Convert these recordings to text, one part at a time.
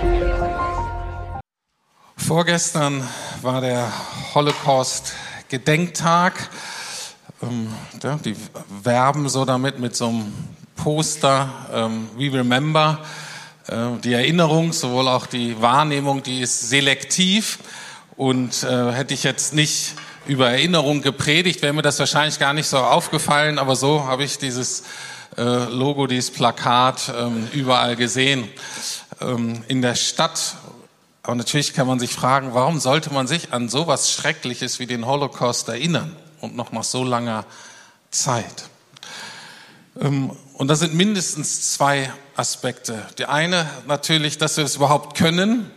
Vorgestern war der Holocaust-Gedenktag. Die werben so damit mit so einem Poster, We Remember. Die Erinnerung, sowohl auch die Wahrnehmung, die ist selektiv. Und hätte ich jetzt nicht über Erinnerung gepredigt, wäre mir das wahrscheinlich gar nicht so aufgefallen. Aber so habe ich dieses Logo, dieses Plakat überall gesehen in der Stadt. Aber natürlich kann man sich fragen, warum sollte man sich an sowas Schreckliches wie den Holocaust erinnern und noch nach so langer Zeit? Und das sind mindestens zwei Aspekte. Die eine natürlich, dass wir es überhaupt können,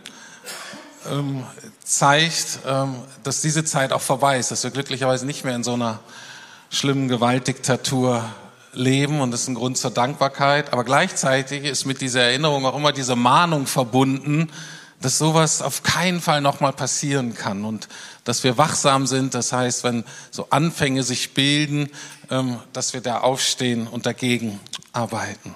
zeigt, dass diese Zeit auch vorbei ist, dass wir glücklicherweise nicht mehr in so einer schlimmen Gewaltdiktatur leben, und das ist ein Grund zur Dankbarkeit. Aber gleichzeitig ist mit dieser Erinnerung auch immer diese Mahnung verbunden, dass sowas auf keinen Fall nochmal passieren kann und dass wir wachsam sind. Das heißt, wenn so Anfänge sich bilden, dass wir da aufstehen und dagegen arbeiten.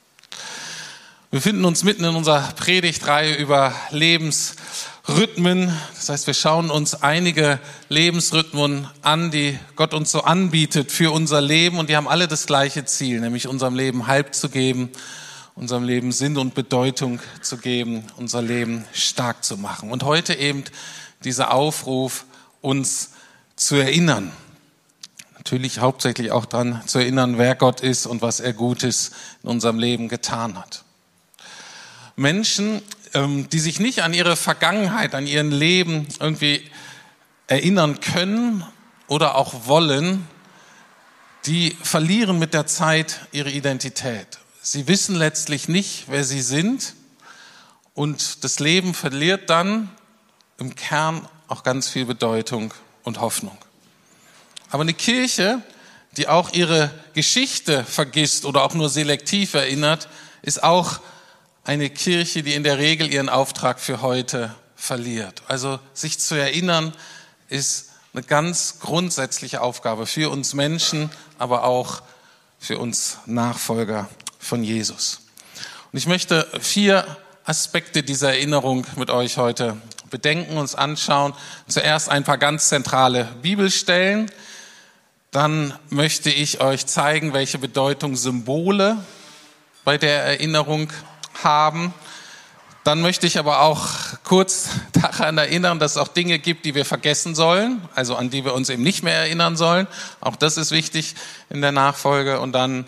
Wir befinden uns mitten in unserer Predigtreihe über Lebensrhythmen. Das heißt, wir schauen uns einige Lebensrhythmen an, die Gott uns so anbietet für unser Leben, und die haben alle das gleiche Ziel, nämlich unserem Leben Halt zu geben, unserem Leben Sinn und Bedeutung zu geben, unser Leben stark zu machen. Und heute eben dieser Aufruf, uns zu erinnern. Natürlich hauptsächlich auch daran zu erinnern, wer Gott ist und was er Gutes in unserem Leben getan hat. Menschen, die sich nicht an ihre Vergangenheit, an ihren Leben irgendwie erinnern können oder auch wollen, die verlieren mit der Zeit ihre Identität. Sie wissen letztlich nicht, wer sie sind, und das Leben verliert dann im Kern auch ganz viel Bedeutung und Hoffnung. Aber eine Kirche, die auch ihre Geschichte vergisst oder auch nur selektiv erinnert, ist auch eine Kirche, die in der Regel ihren Auftrag für heute verliert. Also sich zu erinnern ist eine ganz grundsätzliche Aufgabe für uns Menschen, aber auch für uns Nachfolger von Jesus. Und ich möchte 4 Aspekte dieser Erinnerung mit euch heute bedenken, uns anschauen. Zuerst ein paar ganz zentrale Bibelstellen. Dann möchte ich euch zeigen, welche Bedeutung Symbole bei der Erinnerung haben. Dann möchte ich aber auch kurz daran erinnern, dass es auch Dinge gibt, die wir vergessen sollen, also an die wir uns eben nicht mehr erinnern sollen. Auch das ist wichtig in der Nachfolge. Und dann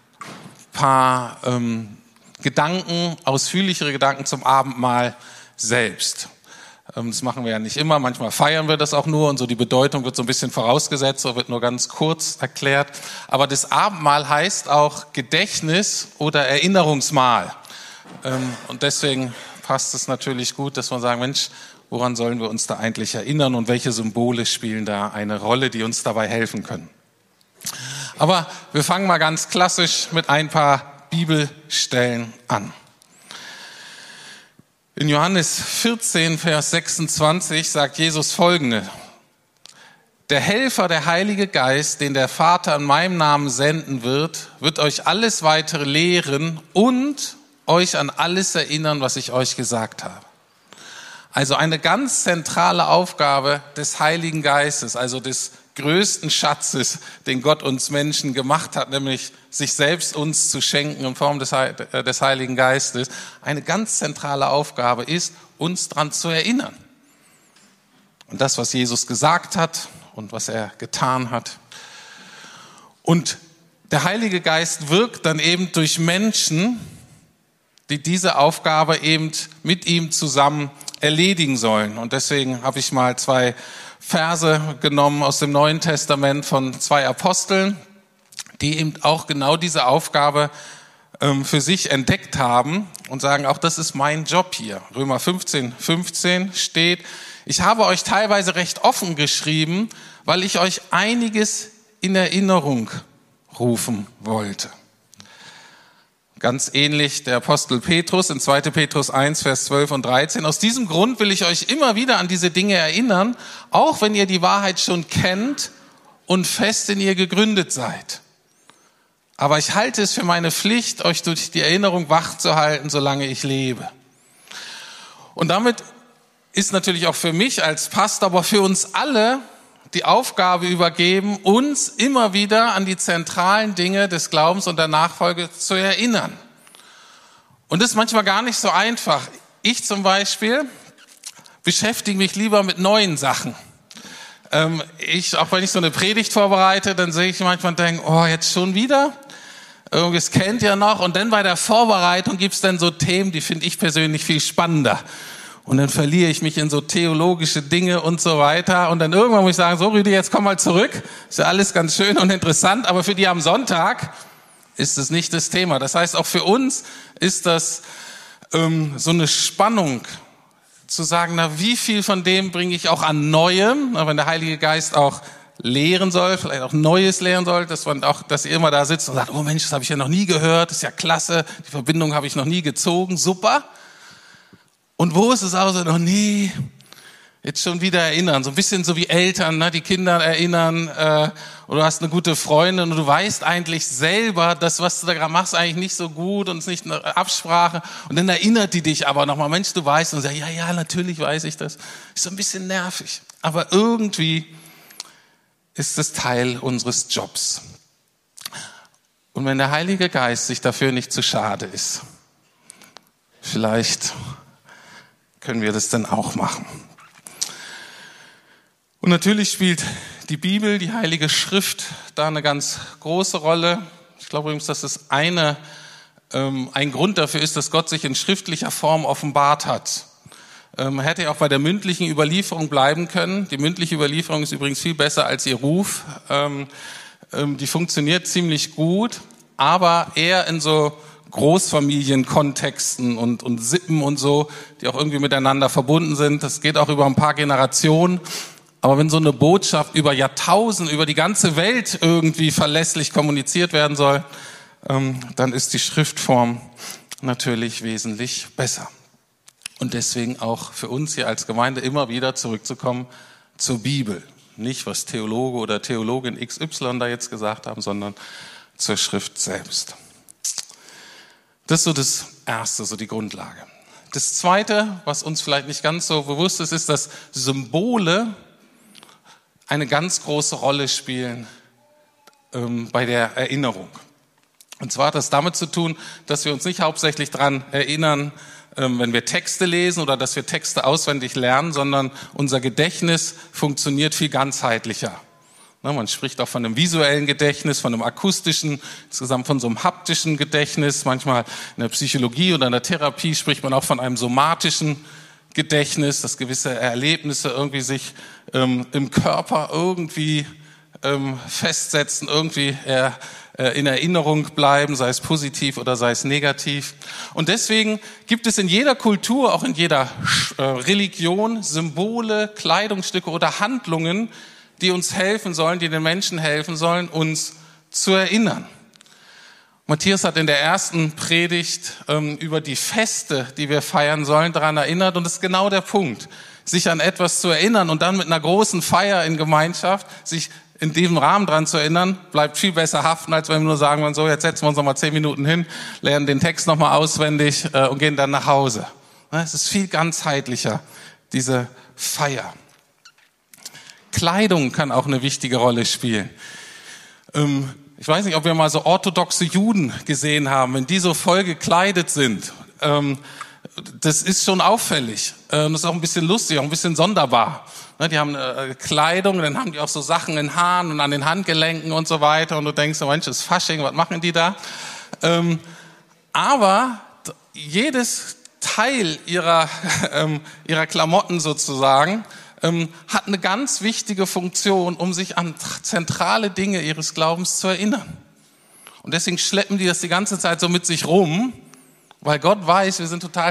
paar Gedanken, ausführlichere Gedanken zum Abendmahl selbst. Das machen wir ja nicht immer, manchmal feiern wir das auch nur, und so die Bedeutung wird so ein bisschen vorausgesetzt, so wird nur ganz kurz erklärt. Aber das Abendmahl heißt auch Gedächtnis oder Erinnerungsmahl. Und deswegen passt es natürlich gut, dass wir sagen, Mensch, woran sollen wir uns da eigentlich erinnern und welche Symbole spielen da eine Rolle, die uns dabei helfen können. Aber wir fangen mal ganz klassisch mit ein paar Bibelstellen an. In Johannes 14, Vers 26 sagt Jesus Folgende: Der Helfer, der Heilige Geist, den der Vater in meinem Namen senden wird euch alles weitere lehren und euch an alles erinnern, was ich euch gesagt habe. Also eine ganz zentrale Aufgabe des Heiligen Geistes, also des größten Schatzes, den Gott uns Menschen gemacht hat, nämlich sich selbst uns zu schenken in Form des Heiligen Geistes. Eine ganz zentrale Aufgabe ist, uns daran zu erinnern. Und das, was Jesus gesagt hat und was er getan hat. Und der Heilige Geist wirkt dann eben durch Menschen, die diese Aufgabe eben mit ihm zusammen erledigen sollen. Und deswegen habe ich mal 2 Verse genommen aus dem Neuen Testament von 2 Aposteln, die eben auch genau diese Aufgabe für sich entdeckt haben und sagen, auch das ist mein Job hier. Römer 15:15 steht: Ich habe euch teilweise recht offen geschrieben, weil ich euch einiges in Erinnerung rufen wollte. Ganz ähnlich der Apostel Petrus in 2. Petrus 1, Vers 12 und 13. Aus diesem Grund will ich euch immer wieder an diese Dinge erinnern, auch wenn ihr die Wahrheit schon kennt und fest in ihr gegründet seid. Aber ich halte es für meine Pflicht, euch durch die Erinnerung wach zu halten, solange ich lebe. Und damit ist natürlich auch für mich als Pastor, aber für uns alle die Aufgabe übergeben, uns immer wieder an die zentralen Dinge des Glaubens und der Nachfolge zu erinnern. Und das ist manchmal gar nicht so einfach. Ich zum Beispiel beschäftige mich lieber mit neuen Sachen. Auch wenn ich so eine Predigt vorbereite, dann sehe ich manchmal und denke, oh, jetzt schon wieder? Das kennt ihr noch. Und dann bei der Vorbereitung gibt's dann so Themen, die finde ich persönlich viel spannender. Und dann verliere ich mich in so theologische Dinge und so weiter. Und dann irgendwann muss ich sagen, so Rüdi, jetzt komm mal zurück. Ist ja alles ganz schön und interessant, aber für die am Sonntag ist es nicht das Thema. Das heißt, auch für uns ist das so eine Spannung, zu sagen, na, wie viel von dem bringe ich auch an Neuem, wenn der Heilige Geist auch lehren soll, vielleicht auch Neues lehren soll, dass ihr immer da sitzt und sagt, oh Mensch, das habe ich ja noch nie gehört, das ist ja klasse, die Verbindung habe ich noch nie gezogen, super. Und wo ist es also noch nie? Jetzt schon wieder erinnern, so ein bisschen so wie Eltern, ne, die Kinder erinnern, oder du hast eine gute Freundin und du weißt eigentlich selber, das, was du da gerade machst, eigentlich nicht so gut und es ist nicht eine Absprache und dann erinnert die dich aber nochmal, Mensch, du weißt und sagst, ja, natürlich weiß ich das. Ist so ein bisschen nervig, aber irgendwie ist es Teil unseres Jobs. Und wenn der Heilige Geist sich dafür nicht zu schade ist, vielleicht können wir das dann auch machen. Und natürlich spielt die Bibel, die Heilige Schrift, da eine ganz große Rolle. Ich glaube übrigens, dass es ein Grund dafür ist, dass Gott sich in schriftlicher Form offenbart hat. Man hätte ja auch bei der mündlichen Überlieferung bleiben können. Die mündliche Überlieferung ist übrigens viel besser als ihr Ruf. Die funktioniert ziemlich gut, aber eher in so Großfamilienkontexten und Sippen und so, die auch irgendwie miteinander verbunden sind. Das geht auch über ein paar Generationen. Aber wenn so eine Botschaft über Jahrtausende, über die ganze Welt irgendwie verlässlich kommuniziert werden soll, dann ist die Schriftform natürlich wesentlich besser. Und deswegen auch für uns hier als Gemeinde immer wieder zurückzukommen zur Bibel. Nicht, was Theologe oder Theologin XY da jetzt gesagt haben, sondern zur Schrift selbst. Das ist so das Erste, so die Grundlage. Das Zweite, was uns vielleicht nicht ganz so bewusst ist, ist, dass Symbole eine ganz große Rolle spielen bei der Erinnerung. Und zwar hat das damit zu tun, dass wir uns nicht hauptsächlich daran erinnern, wenn wir Texte lesen oder dass wir Texte auswendig lernen, sondern unser Gedächtnis funktioniert viel ganzheitlicher. Man spricht auch von einem visuellen Gedächtnis, von einem akustischen, insgesamt von so einem haptischen Gedächtnis. Manchmal in der Psychologie oder in der Therapie spricht man auch von einem somatischen Gedächtnis, dass gewisse Erlebnisse irgendwie sich im Körper irgendwie festsetzen, irgendwie in Erinnerung bleiben, sei es positiv oder sei es negativ. Und deswegen gibt es in jeder Kultur, auch in jeder Religion, Symbole, Kleidungsstücke oder Handlungen, die uns helfen sollen, die den Menschen helfen sollen, uns zu erinnern. Matthias hat in der ersten Predigt über die Feste, die wir feiern sollen, daran erinnert. Und das ist genau der Punkt, sich an etwas zu erinnern und dann mit einer großen Feier in Gemeinschaft, sich in diesem Rahmen dran zu erinnern, bleibt viel besser haften, als wenn wir nur sagen, so, jetzt setzen wir uns noch mal 10 Minuten hin, lernen den Text noch mal auswendig und gehen dann nach Hause. Es ist viel ganzheitlicher, diese Feier. Kleidung kann auch eine wichtige Rolle spielen. Ich weiß nicht, ob wir mal so orthodoxe Juden gesehen haben, wenn die so voll gekleidet sind. Das ist schon auffällig. Das ist auch ein bisschen lustig, auch ein bisschen sonderbar. Die haben Kleidung, dann haben die auch so Sachen in Haaren und an den Handgelenken und so weiter. Und du denkst, oh Mensch, das ist Fasching, was machen die da? Aber jedes Teil ihrer Klamotten sozusagen hat eine ganz wichtige Funktion, um sich an zentrale Dinge ihres Glaubens zu erinnern. Und deswegen schleppen die das die ganze Zeit so mit sich rum, weil Gott weiß, wir sind total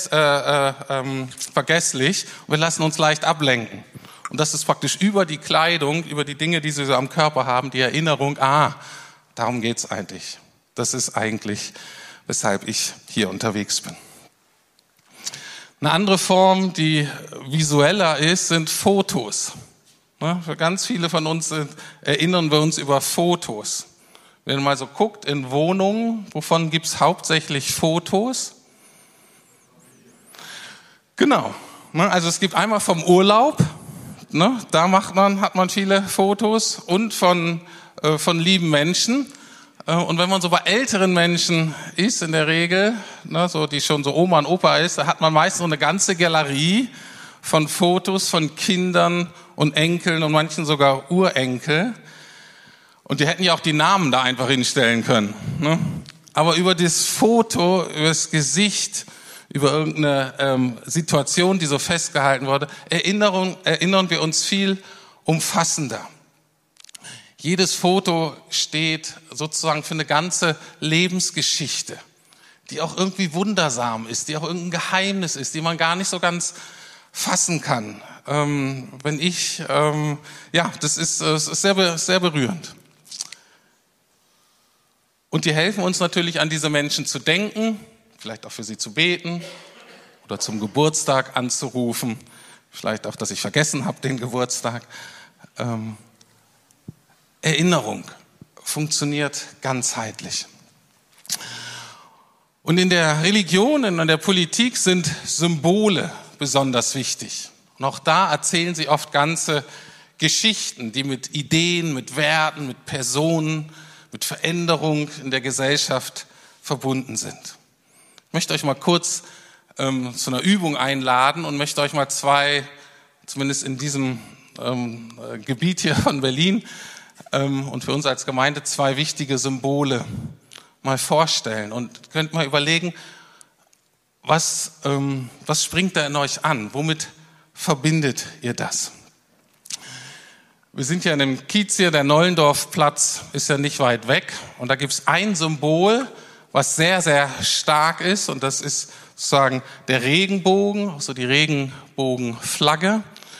vergesslich und wir lassen uns leicht ablenken. Und das ist praktisch über die Kleidung, über die Dinge, die sie so am Körper haben, die Erinnerung, darum geht's eigentlich. Das ist eigentlich, weshalb ich hier unterwegs bin. Eine andere Form, die visueller ist, sind Fotos. Für ganz viele von uns erinnern wir uns über Fotos. Wenn man mal so guckt in Wohnungen, wovon gibt's hauptsächlich Fotos? Genau. Also es gibt einmal vom Urlaub, da hat man viele Fotos und von lieben Menschen. Und wenn man so bei älteren Menschen ist, in der Regel, so die schon so Oma und Opa ist, da hat man meist so eine ganze Galerie von Fotos von Kindern und Enkeln und manchen sogar Urenkel. Und die hätten ja auch die Namen da einfach hinstellen können. Aber über das Foto, über das Gesicht, über irgendeine Situation, die so festgehalten wurde, erinnern wir uns viel umfassender. Jedes Foto steht sozusagen für eine ganze Lebensgeschichte, die auch irgendwie wundersam ist, die auch irgendein Geheimnis ist, die man gar nicht so ganz fassen kann. Das ist sehr, sehr berührend. Und die helfen uns natürlich, an diese Menschen zu denken, vielleicht auch für sie zu beten oder zum Geburtstag anzurufen, vielleicht auch, dass ich vergessen habe, den Geburtstag. Erinnerung funktioniert ganzheitlich. Und in der Religion und in der Politik sind Symbole besonders wichtig. Und auch da erzählen sie oft ganze Geschichten, die mit Ideen, mit Werten, mit Personen, mit Veränderung in der Gesellschaft verbunden sind. Ich möchte euch mal kurz zu einer Übung einladen und möchte euch mal zwei, zumindest in diesem Gebiet hier von Berlin, und für uns als Gemeinde zwei wichtige Symbole mal vorstellen und könnt mal überlegen, was springt da in euch an? Womit verbindet ihr das? Wir sind ja in dem Kiez hier, der Nollendorfplatz ist ja nicht weit weg und da gibt es ein Symbol, was sehr, sehr stark ist und das ist sozusagen der Regenbogen, also die Regenbogenflagge.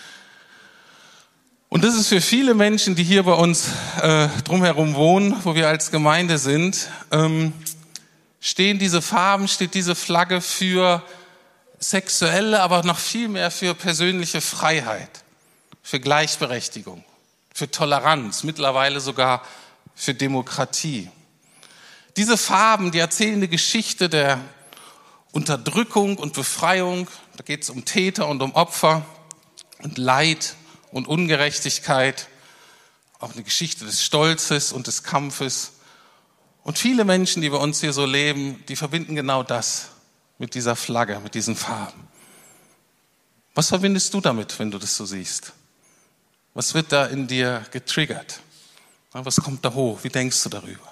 Und das ist für viele Menschen, die hier bei uns drumherum wohnen, wo wir als Gemeinde sind, steht diese Flagge für sexuelle, aber noch viel mehr für persönliche Freiheit, für Gleichberechtigung, für Toleranz, mittlerweile sogar für Demokratie. Diese Farben, die erzählen eine Geschichte der Unterdrückung und Befreiung. Da geht es um Täter und um Opfer und Leid und Ungerechtigkeit, auch eine Geschichte des Stolzes und des Kampfes. Und viele Menschen, die bei uns hier so leben, die verbinden genau das mit dieser Flagge, mit diesen Farben. Was verbindest du damit, wenn du das so siehst? Was wird da in dir getriggert? Was kommt da hoch? Wie denkst du darüber?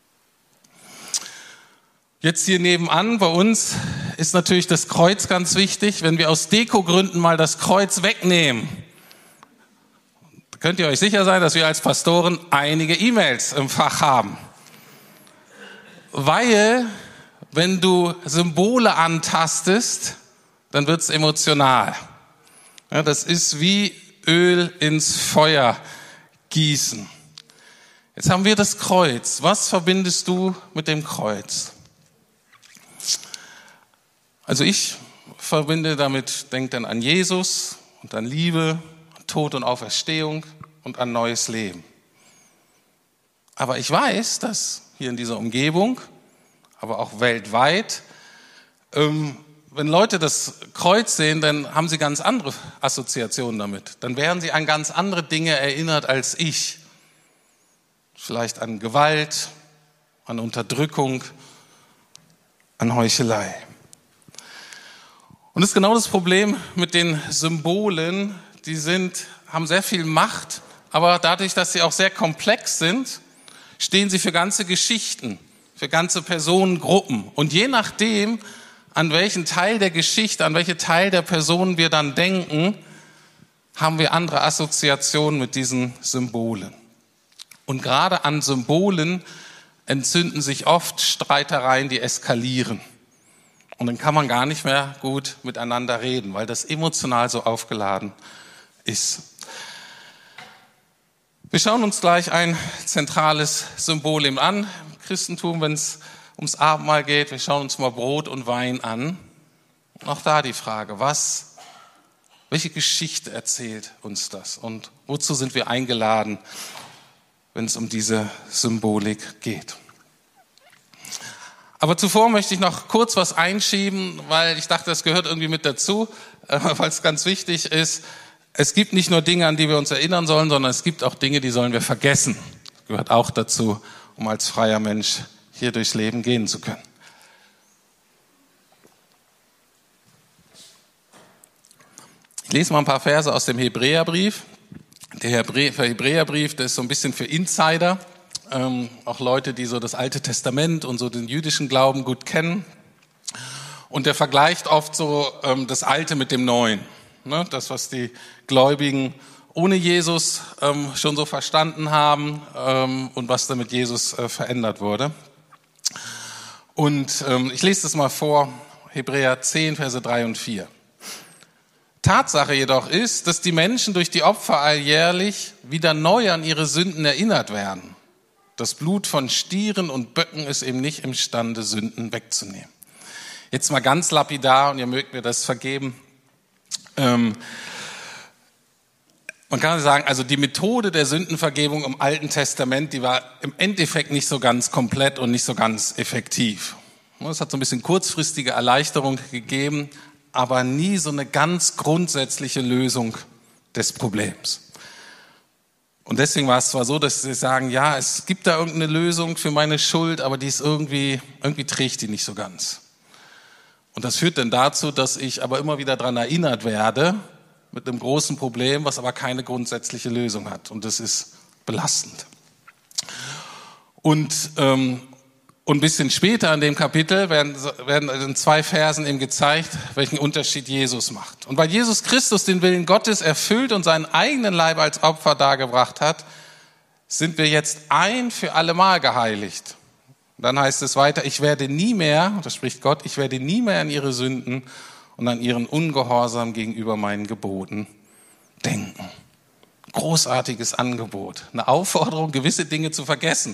Jetzt hier nebenan bei uns ist natürlich das Kreuz ganz wichtig. Wenn wir aus Dekogründen mal das Kreuz wegnehmen, könnt ihr euch sicher sein, dass wir als Pastoren einige E-Mails im Fach haben. Weil, wenn du Symbole antastest, dann wird's emotional. Ja, das ist wie Öl ins Feuer gießen. Jetzt haben wir das Kreuz. Was verbindest du mit dem Kreuz? Also ich verbinde damit, denk dann an Jesus und an Liebe, Tod und Auferstehung und an neues Leben. Aber ich weiß, dass hier in dieser Umgebung, aber auch weltweit, wenn Leute das Kreuz sehen, dann haben sie ganz andere Assoziationen damit. Dann werden sie an ganz andere Dinge erinnert als ich. Vielleicht an Gewalt, an Unterdrückung, an Heuchelei. Und das ist genau das Problem mit den Symbolen. Die haben sehr viel Macht, aber dadurch, dass sie auch sehr komplex sind, stehen sie für ganze Geschichten, für ganze Personengruppen. Und je nachdem, an welchen Teil der Geschichte, an welche Teil der Person wir dann denken, haben wir andere Assoziationen mit diesen Symbolen. Und gerade an Symbolen entzünden sich oft Streitereien, die eskalieren. Und dann kann man gar nicht mehr gut miteinander reden, weil das emotional so aufgeladen ist. Wir schauen uns gleich ein zentrales Symbol eben an im Christentum, wenn es ums Abendmahl geht. Wir schauen uns mal Brot und Wein an. Und auch da die Frage, welche Geschichte erzählt uns das und wozu sind wir eingeladen, wenn es um diese Symbolik geht? Aber zuvor möchte ich noch kurz was einschieben, weil ich dachte, das gehört irgendwie mit dazu, weil es ganz wichtig ist. Es gibt nicht nur Dinge, an die wir uns erinnern sollen, sondern es gibt auch Dinge, die sollen wir vergessen. Das gehört auch dazu, um als freier Mensch hier durchs Leben gehen zu können. Ich lese mal ein paar Verse aus dem Hebräerbrief. Der Hebräerbrief, der ist so ein bisschen für Insider, auch Leute, die so das Alte Testament und so den jüdischen Glauben gut kennen. Und der vergleicht oft so das Alte mit dem Neuen. Ne? Das, was die Gläubigen ohne Jesus schon so verstanden haben und was da mit Jesus verändert wurde. Und ich lese das mal vor, Hebräer 10, Verse 3 und 4. Tatsache jedoch ist, dass die Menschen durch die Opfer alljährlich wieder neu an ihre Sünden erinnert werden. Das Blut von Stieren und Böcken ist eben nicht imstande, Sünden wegzunehmen. Jetzt mal ganz lapidar, und ihr mögt mir das vergeben. Man kann sagen, also die Methode der Sündenvergebung im Alten Testament, die war im Endeffekt nicht so ganz komplett und nicht so ganz effektiv. Es hat so ein bisschen kurzfristige Erleichterung gegeben, aber nie so eine ganz grundsätzliche Lösung des Problems. Und deswegen war es zwar so, dass sie sagen, ja, es gibt da irgendeine Lösung für meine Schuld, aber die ist irgendwie trägt die nicht so ganz. Und das führt dann dazu, dass ich aber immer wieder daran erinnert werde, mit einem großen Problem, was aber keine grundsätzliche Lösung hat. Und das ist belastend. Und ein bisschen später in dem Kapitel werden in 2 Versen eben gezeigt, welchen Unterschied Jesus macht. Und weil Jesus Christus den Willen Gottes erfüllt und seinen eigenen Leib als Opfer dargebracht hat, sind wir jetzt ein für alle Mal geheiligt. Und dann heißt es weiter, ich werde nie mehr, das spricht Gott, ich werde nie mehr an ihre Sünden und an ihren Ungehorsam gegenüber meinen Geboten denken. Großartiges Angebot, eine Aufforderung, gewisse Dinge zu vergessen.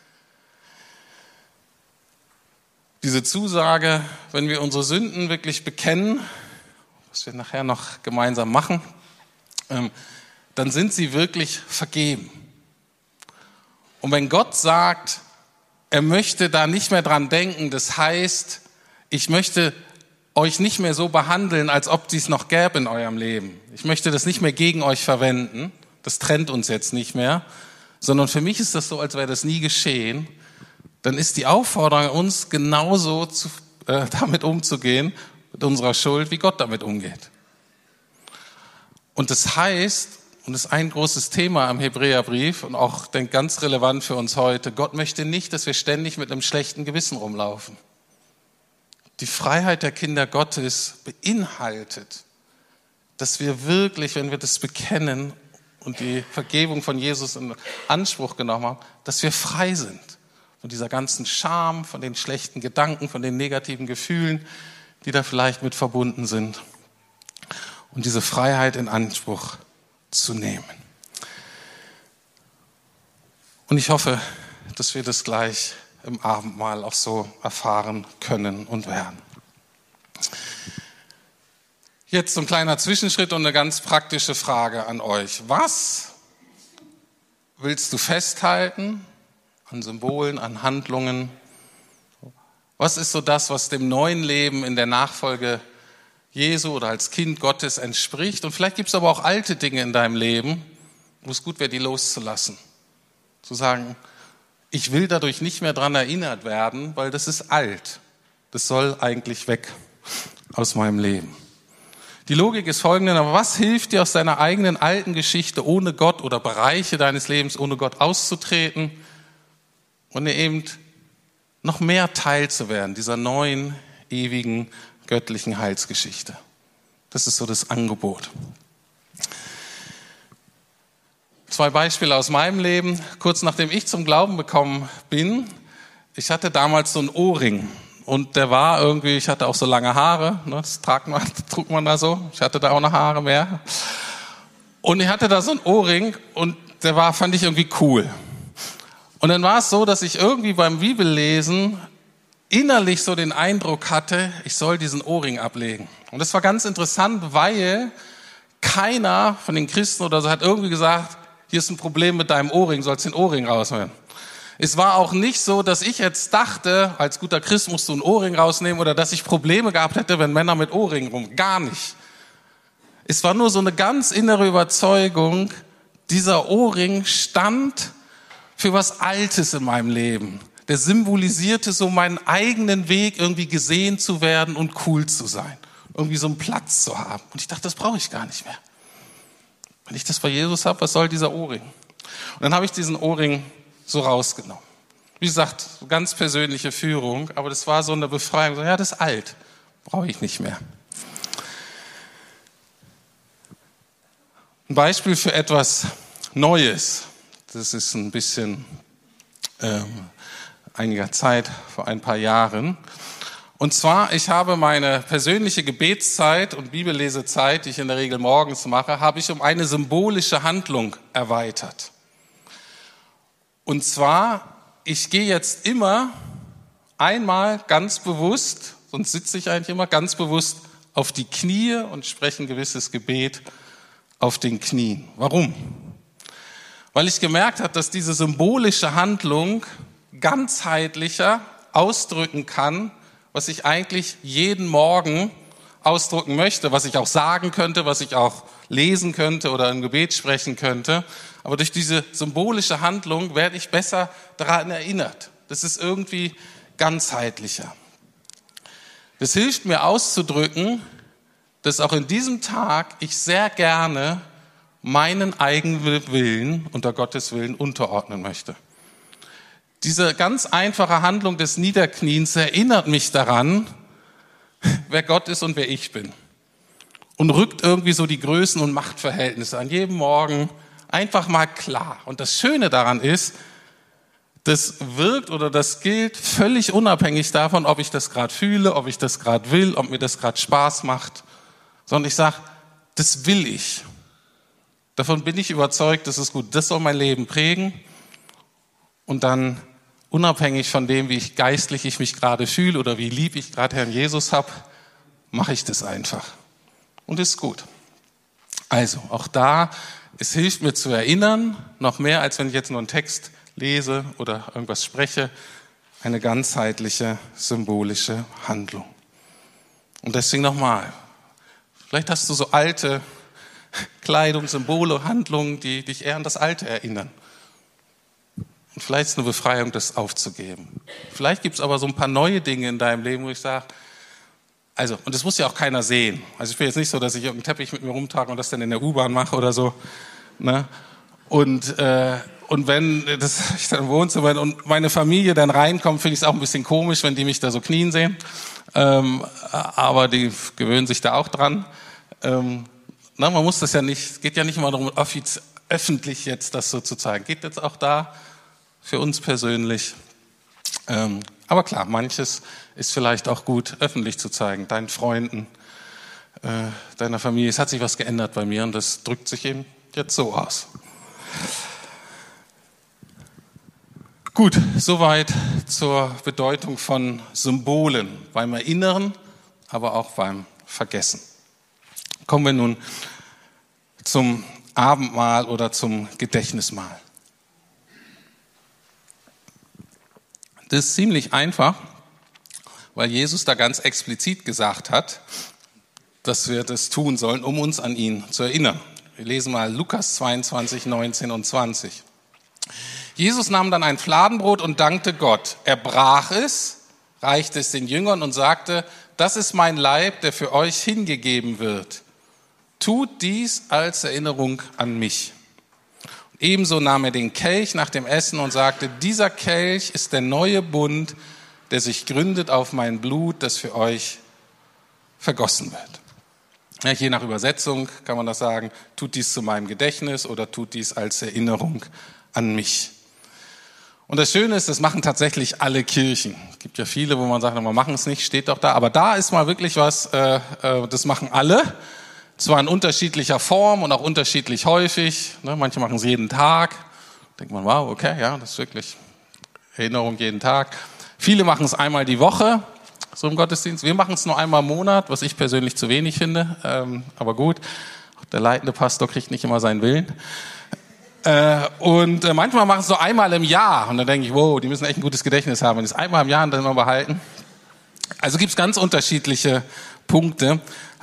Diese Zusage, wenn wir unsere Sünden wirklich bekennen, was wir nachher noch gemeinsam machen, dann sind sie wirklich vergeben. Und wenn Gott sagt, er möchte da nicht mehr dran denken, das heißt, ich möchte euch nicht mehr so behandeln, als ob dies noch gäbe in eurem Leben. Ich möchte das nicht mehr gegen euch verwenden, das trennt uns jetzt nicht mehr, sondern für mich ist das so, als wäre das nie geschehen. Dann ist die Aufforderung an uns, genauso damit umzugehen, mit unserer Schuld, wie Gott damit umgeht. Und das heißt, und das ist ein großes Thema am Hebräerbrief und auch denke ganz relevant für uns heute, Gott möchte nicht, dass wir ständig mit einem schlechten Gewissen rumlaufen. Die Freiheit der Kinder Gottes beinhaltet, dass wir wirklich, wenn wir das bekennen und die Vergebung von Jesus in Anspruch genommen haben, dass wir frei sind. Von dieser ganzen Scham, von den schlechten Gedanken, von den negativen Gefühlen, die da vielleicht mit verbunden sind. Und diese Freiheit in Anspruch zu nehmen. Und ich hoffe, dass wir das gleich im Abendmahl auch so erfahren können und werden. Jetzt so ein kleiner Zwischenschritt und eine ganz praktische Frage an euch. Was willst du festhalten? An Symbolen, an Handlungen. Was ist so das, was dem neuen Leben in der Nachfolge Jesu oder als Kind Gottes entspricht? Und vielleicht gibt es aber auch alte Dinge in deinem Leben, wo es gut wäre, die loszulassen. Zu sagen, ich will dadurch nicht mehr daran erinnert werden, weil das ist alt. Das soll eigentlich weg aus meinem Leben. Die Logik ist folgende, aber was hilft dir aus deiner eigenen alten Geschichte ohne Gott oder Bereiche deines Lebens ohne Gott auszutreten? Und eben noch mehr Teil zu werden, dieser neuen, ewigen, göttlichen Heilsgeschichte. Das ist so das Angebot. 2 Beispiele aus meinem Leben. Kurz nachdem ich zum Glauben gekommen bin, ich hatte damals so einen Ohrring. Und der war irgendwie, ich hatte auch so lange Haare, ne, das trug man da so. Ich hatte da auch noch Haare mehr. Und ich hatte da so einen Ohrring und der war, fand ich irgendwie cool. Und dann war es so, dass ich irgendwie beim Bibellesen innerlich so den Eindruck hatte, ich soll diesen Ohrring ablegen. Und das war ganz interessant, weil keiner von den Christen oder so hat irgendwie gesagt, hier ist ein Problem mit deinem Ohrring, sollst den Ohrring rausholen. Es war auch nicht so, dass ich jetzt dachte, als guter Christ musst du einen Ohrring rausnehmen oder dass ich Probleme gehabt hätte, wenn Männer mit Ohrringen rum. Gar nicht. Es war nur so eine ganz innere Überzeugung, dieser Ohrring stand für was Altes in meinem Leben. Der symbolisierte so meinen eigenen Weg, irgendwie gesehen zu werden und cool zu sein. Irgendwie so einen Platz zu haben. Und ich dachte, das brauche ich gar nicht mehr. Wenn ich das bei Jesus habe, was soll dieser Ohrring? Und dann habe ich diesen Ohrring so rausgenommen. Wie gesagt, ganz persönliche Führung, aber das war so eine Befreiung. So, ja, das ist alt, brauche ich nicht mehr. Ein Beispiel für etwas Neues, das ist ein bisschen einiger Zeit, vor ein paar Jahren. Und zwar, ich habe meine persönliche Gebetszeit und Bibellesezeit, die ich in der Regel morgens mache, habe ich um eine symbolische Handlung erweitert. Und zwar, ich gehe jetzt immer einmal ganz bewusst, sonst sitze ich eigentlich immer ganz bewusst auf die Knie und spreche ein gewisses Gebet auf den Knien. Warum? Weil ich gemerkt habe, dass diese symbolische Handlung ganzheitlicher ausdrücken kann, was ich eigentlich jeden Morgen ausdrücken möchte, was ich auch sagen könnte, was ich auch lesen könnte oder im Gebet sprechen könnte. Aber durch diese symbolische Handlung werde ich besser daran erinnert. Das ist irgendwie ganzheitlicher. Das hilft mir auszudrücken, dass auch in diesem Tag ich sehr gerne meinen eigenen Willen unter Gottes Willen unterordnen möchte. Diese ganz einfache Handlung des Niederkniens erinnert mich daran, wer Gott ist und wer ich bin. Und rückt irgendwie so die Größen- und Machtverhältnisse an jedem Morgen einfach mal klar. Und das Schöne daran ist, das wirkt oder das gilt völlig unabhängig davon, ob ich das gerade fühle, ob ich das gerade will, ob mir das gerade Spaß macht. Sondern ich sage, das will ich. Davon bin ich überzeugt, das ist gut. Das soll mein Leben prägen. Und dann unabhängig von dem, wie ich geistlich mich gerade fühle oder wie lieb ich gerade Herrn Jesus habe, mache ich das einfach. Und ist gut. Also auch da, es hilft mir zu erinnern, noch mehr als wenn ich jetzt nur einen Text lese oder irgendwas spreche, eine ganzheitliche, symbolische Handlung. Und deswegen nochmal, vielleicht hast du so alte Kleidung, Symbole, Handlungen, die dich eher an das Alte erinnern. Und vielleicht ist es eine Befreiung, das aufzugeben. Vielleicht gibt es aber so ein paar neue Dinge in deinem Leben, wo ich sage, also, und das muss ja auch keiner sehen. Also ich bin jetzt nicht so, dass ich irgendeinen Teppich mit mir rumtrage und das dann in der U-Bahn mache oder so. Ne? Und wenn ich dann im Wohnzimmer bin und meine Familie dann reinkommt, finde ich es auch ein bisschen komisch, wenn die mich da so knien sehen. Aber die gewöhnen sich da auch dran. Man muss das ja nicht, es geht ja nicht immer darum, öffentlich jetzt das so zu zeigen. Geht jetzt auch da für uns persönlich. Aber klar, manches ist vielleicht auch gut, öffentlich zu zeigen. Deinen Freunden, deiner Familie. Es hat sich was geändert bei mir und das drückt sich eben jetzt so aus. Gut, soweit zur Bedeutung von Symbolen beim Erinnern, aber auch beim Vergessen. Kommen wir nun zum Abendmahl oder zum Gedächtnismahl. Das ist ziemlich einfach, weil Jesus da ganz explizit gesagt hat, dass wir das tun sollen, um uns an ihn zu erinnern. Wir lesen mal Lukas 22, 19 und 20. Jesus nahm dann ein Fladenbrot und dankte Gott. Er brach es, reichte es den Jüngern und sagte, das ist mein Leib, der für euch hingegeben wird. Tut dies als Erinnerung an mich. Ebenso nahm er den Kelch nach dem Essen und sagte, dieser Kelch ist der neue Bund, der sich gründet auf mein Blut, das für euch vergossen wird. Ja, je nach Übersetzung kann man das sagen, tut dies zu meinem Gedächtnis oder tut dies als Erinnerung an mich. Und das Schöne ist, das machen tatsächlich alle Kirchen. Es gibt ja viele, wo man sagt, wir machen es nicht, steht doch da. Aber da ist mal wirklich was, das machen alle. Zwar in unterschiedlicher Form und auch unterschiedlich häufig. Ne? Manche machen es jeden Tag. Da denkt man, wow, okay, ja, das ist wirklich Erinnerung jeden Tag. Viele machen es einmal die Woche, so im Gottesdienst. Wir machen es nur einmal im Monat, was ich persönlich zu wenig finde. Aber gut, der leitende Pastor kriegt nicht immer seinen Willen. Und manchmal machen sie so einmal im Jahr. Und dann denke ich, wow, die müssen echt ein gutes Gedächtnis haben. Und das einmal im Jahr und dann immer behalten. Also gibt es ganz unterschiedliche Punkte.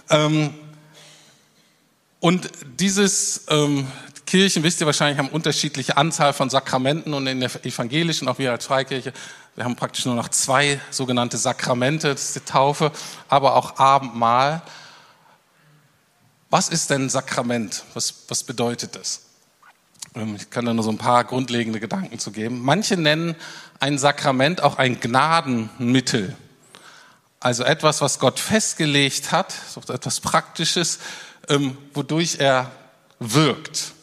Und dieses Kirchen, wisst ihr wahrscheinlich, haben unterschiedliche Anzahl von Sakramenten. Und in der evangelischen, auch wir als Freikirche, wir haben praktisch nur noch 2 sogenannte Sakramente. Das ist die Taufe, aber auch Abendmahl. Was ist denn Sakrament? Was bedeutet das? Ich kann da nur so ein paar grundlegende Gedanken zu geben. Manche nennen ein Sakrament auch ein Gnadenmittel. Also etwas, was Gott festgelegt hat, so etwas Praktisches, wodurch er wirkt.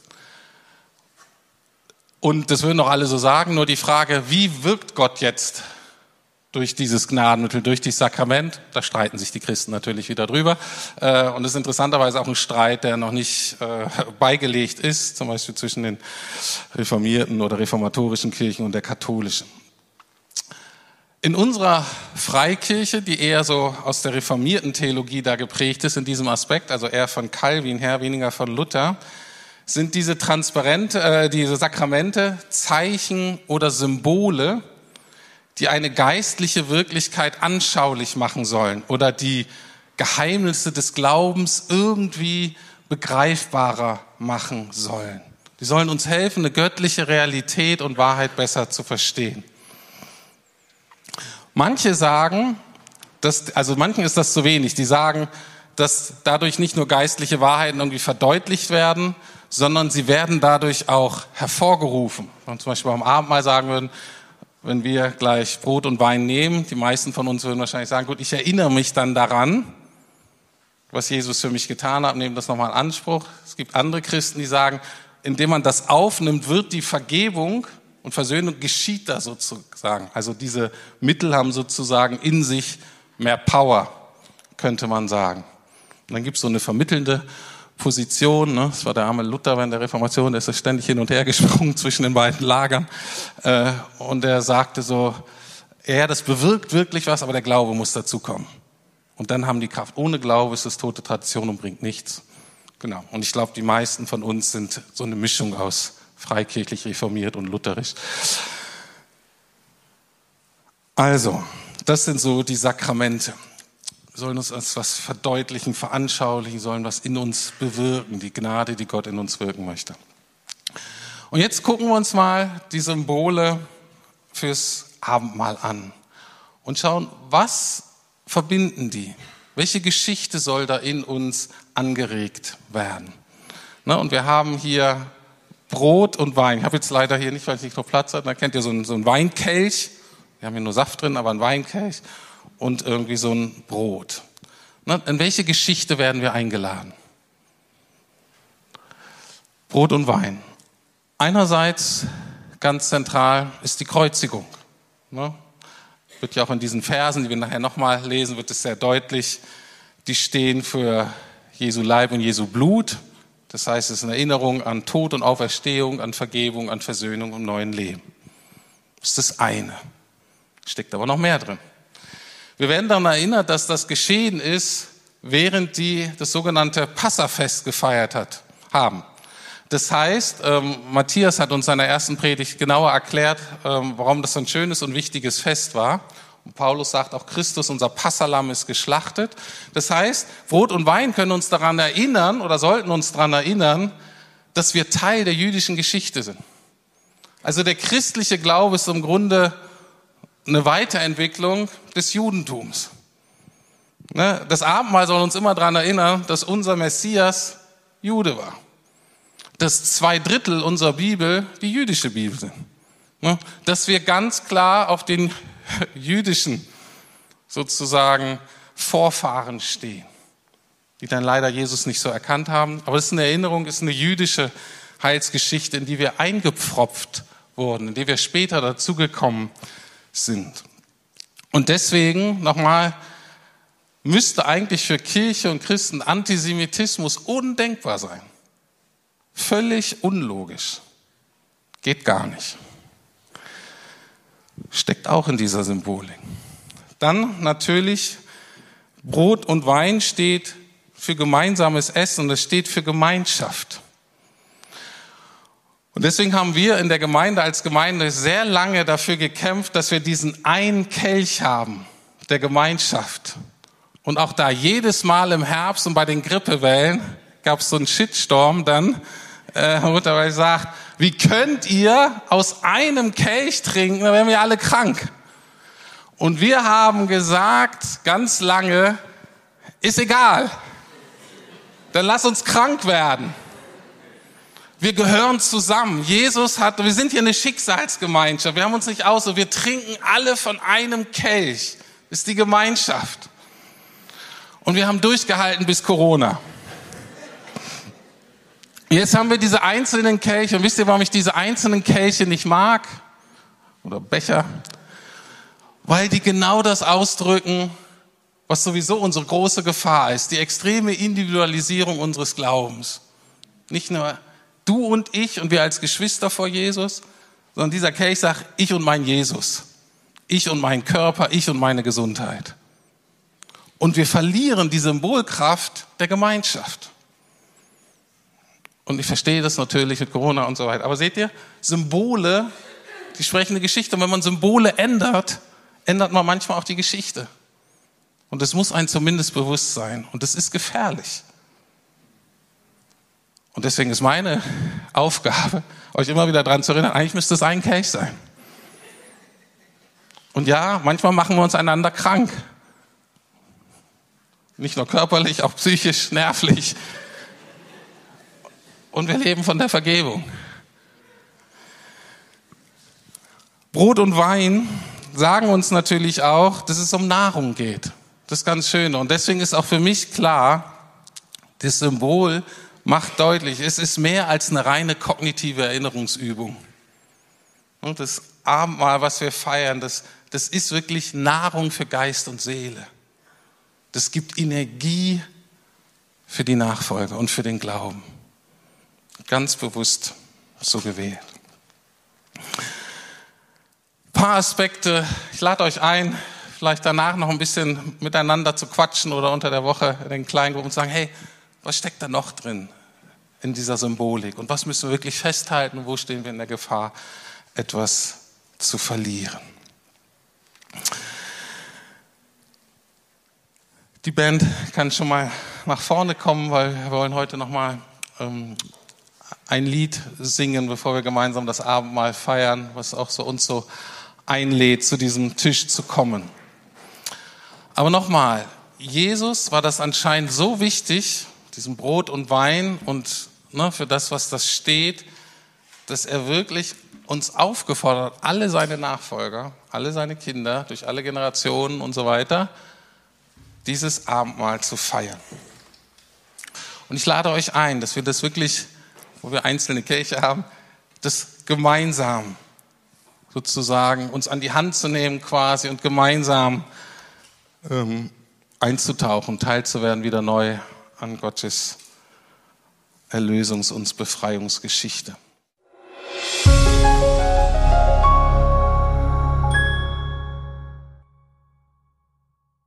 Und das würden doch alle so sagen, nur die Frage, wie wirkt Gott jetzt durch dieses Gnadenmittel, durch dieses Sakrament? Da streiten sich die Christen natürlich wieder drüber. Und es ist interessanterweise auch ein Streit, der noch nicht beigelegt ist, zum Beispiel zwischen den reformierten oder reformatorischen Kirchen und der katholischen. In unserer Freikirche, die eher so aus der reformierten Theologie da geprägt ist in diesem Aspekt, also eher von Calvin her, weniger von Luther, sind diese diese Sakramente Zeichen oder Symbole, die eine geistliche Wirklichkeit anschaulich machen sollen oder die Geheimnisse des Glaubens irgendwie begreifbarer machen sollen. Die sollen uns helfen, eine göttliche Realität und Wahrheit besser zu verstehen. Manche sagen, manchen ist das zu wenig, die sagen, dass dadurch nicht nur geistliche Wahrheiten irgendwie verdeutlicht werden, sondern sie werden dadurch auch hervorgerufen. Wenn wir zum Beispiel beim Abendmahl sagen würden, wenn wir gleich Brot und Wein nehmen, die meisten von uns würden wahrscheinlich sagen, gut, ich erinnere mich dann daran, was Jesus für mich getan hat, nehmen das nochmal in Anspruch. Es gibt andere Christen, die sagen, indem man das aufnimmt, wird die Vergebung und Versöhnung geschieht da sozusagen. Also diese Mittel haben sozusagen in sich mehr Power, könnte man sagen. Und dann gibt es so eine vermittelnde Position, ne? Das war der arme Luther während der Reformation, der ist ständig hin und her gesprungen zwischen den beiden Lagern. Und er sagte so, ja, das bewirkt wirklich was, aber der Glaube muss dazukommen. Und dann haben die Kraft. Ohne Glaube ist es tote Tradition und bringt nichts. Genau. Und ich glaube, die meisten von uns sind so eine Mischung aus freikirchlich, reformiert und lutherisch. Also, das sind so die Sakramente. Wir sollen uns etwas verdeutlichen, veranschaulichen, sollen was in uns bewirken, die Gnade, die Gott in uns wirken möchte. Und jetzt gucken wir uns mal die Symbole fürs Abendmahl an und schauen, was verbinden die? Welche Geschichte soll da in uns angeregt werden? Und wir haben hier Brot und Wein. Ich habe jetzt leider hier nicht, weil ich nicht noch Platz habe, da kennt ihr so einen Weinkelch. Wir haben hier nur Saft drin, aber ein Weinkelch. Und irgendwie so ein Brot. In welche Geschichte werden wir eingeladen? Brot und Wein. Einerseits ganz zentral ist die Kreuzigung. Wird ja auch in diesen Versen, die wir nachher nochmal lesen, wird es sehr deutlich. Die stehen für Jesu Leib und Jesu Blut. Das heißt, es ist eine Erinnerung an Tod und Auferstehung, an Vergebung, an Versöhnung und neuen Leben. Das ist das eine. Steckt aber noch mehr drin. Wir werden daran erinnert, dass das geschehen ist, während die das sogenannte Passafest gefeiert haben. Das heißt, Matthias hat uns in seiner ersten Predigt genauer erklärt, warum das so ein schönes und wichtiges Fest war. Und Paulus sagt auch, Christus, unser Passahlamm, ist geschlachtet. Das heißt, Brot und Wein können uns daran erinnern oder sollten uns daran erinnern, dass wir Teil der jüdischen Geschichte sind. Also der christliche Glaube ist im Grunde eine Weiterentwicklung des Judentums. Das Abendmahl soll uns immer daran erinnern, dass unser Messias Jude war. Dass 2/3 unserer Bibel die jüdische Bibel sind. Dass wir ganz klar auf den jüdischen sozusagen Vorfahren stehen, die dann leider Jesus nicht so erkannt haben. Aber es ist eine Erinnerung, es ist eine jüdische Heilsgeschichte, in die wir eingepfropft wurden, in die wir später dazugekommen sind. Und deswegen nochmal, müsste eigentlich für Kirche und Christen Antisemitismus undenkbar sein. Völlig unlogisch. Geht gar nicht. Steckt auch in dieser Symbolik. Dann natürlich, Brot und Wein steht für gemeinsames Essen und es steht für Gemeinschaft. Und deswegen haben wir in der Gemeinde als Gemeinde sehr lange dafür gekämpft, dass wir diesen einen Kelch haben, der Gemeinschaft. Und auch da jedes Mal im Herbst und bei den Grippewellen gab es so einen Shitstorm dann, wo dabei sagt, wie könnt ihr aus einem Kelch trinken, dann wären wir alle krank. Und wir haben gesagt, ganz lange, ist egal, dann lass uns krank werden. Wir gehören zusammen. Wir sind hier eine Schicksalsgemeinschaft, wir haben uns nicht aus, wir trinken alle von einem Kelch. Das ist die Gemeinschaft. Und wir haben durchgehalten bis Corona. Jetzt haben wir diese einzelnen Kelche. Und wisst ihr, warum ich diese einzelnen Kelche nicht mag? Oder Becher? Weil die genau das ausdrücken, was sowieso unsere große Gefahr ist. Die extreme Individualisierung unseres Glaubens. Nicht nur du und ich und wir als Geschwister vor Jesus, sondern dieser Kelch sagt, ich und mein Jesus. Ich und mein Körper, ich und meine Gesundheit. Und wir verlieren die Symbolkraft der Gemeinschaft. Und ich verstehe das natürlich mit Corona und so weiter. Aber seht ihr, Symbole, die sprechen eine Geschichte. Und wenn man Symbole ändert, ändert man manchmal auch die Geschichte. Und das muss einem zumindest bewusst sein. Und das ist gefährlich. Und deswegen ist meine Aufgabe, euch immer wieder daran zu erinnern, eigentlich müsste es ein Kelch sein. Und ja, manchmal machen wir uns einander krank. Nicht nur körperlich, auch psychisch, nervlich. Und wir leben von der Vergebung. Brot und Wein sagen uns natürlich auch, dass es um Nahrung geht. Das ist ganz schön. Und deswegen ist auch für mich klar, das Symbol macht deutlich, es ist mehr als eine reine kognitive Erinnerungsübung. Und das Abendmahl, was wir feiern, das ist wirklich Nahrung für Geist und Seele. Das gibt Energie für die Nachfolge und für den Glauben. Ganz bewusst so gewählt. Ein paar Aspekte, ich lade euch ein, vielleicht danach noch ein bisschen miteinander zu quatschen oder unter der Woche in den kleinen Gruppen und sagen, hey, was steckt da noch drin in dieser Symbolik? Und was müssen wir wirklich festhalten? Wo stehen wir in der Gefahr, etwas zu verlieren? Die Band kann schon mal nach vorne kommen, weil wir wollen heute noch mal ein Lied singen, bevor wir gemeinsam das Abendmahl feiern, was auch so uns so einlädt, zu diesem Tisch zu kommen. Aber nochmal, Jesus war das anscheinend so wichtig, diesem Brot und Wein und für das, was das steht, dass er wirklich uns aufgefordert hat, alle seine Nachfolger, alle seine Kinder, durch alle Generationen und so weiter, dieses Abendmahl zu feiern. Und ich lade euch ein, dass wir das wirklich, wo wir einzelne Kelche haben, das gemeinsam sozusagen uns an die Hand zu nehmen quasi und gemeinsam einzutauchen, teilzuwerden wieder neu an Gottes Erlösungs- und Befreiungsgeschichte.